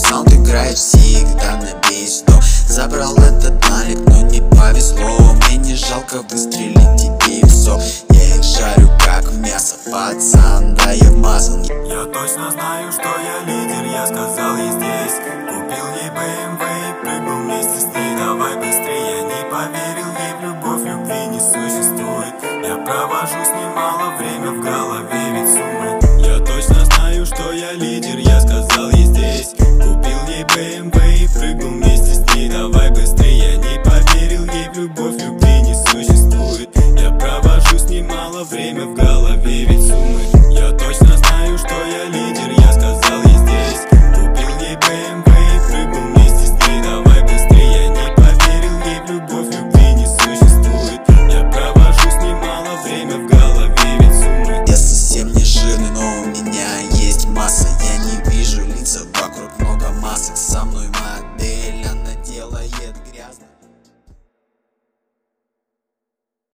саунд играет всегда на бейс. Но забрал этот налик, но не повезло. Мне не жалко выстрелить тебе в сок. Я их жарю как мясо, пацан, да я вмазан. Я точно знаю, что я лидер, я сказал ей здесь. Купил ей BMW и прыгнул вместе с ней. Давай быстрее, я не поверил ей в любовь, любви не существует. Я провожу с ней мало время, в голове ведь суммы. Я точно знаю, что я лидер, я сказал ей здесь. Купил ей BMW и прыгнул вместе с ней. Давай быстрее, я не поверил ей в любовь, любви не существует. Я провожу с ней мало время, в голове ведь суммы. Я точно знаю, что я лидер, я сказал ей здесь. Купил ей BMW и прыгнул вместе с ней. Давай быстрее, я не поверил ей в любовь, любви не существует. Я провожу с ней мало время, в голове ведь суммы. Я совсем не жирный, но у меня есть масса. Я не вижу лица, вокруг много масок, со мной масса.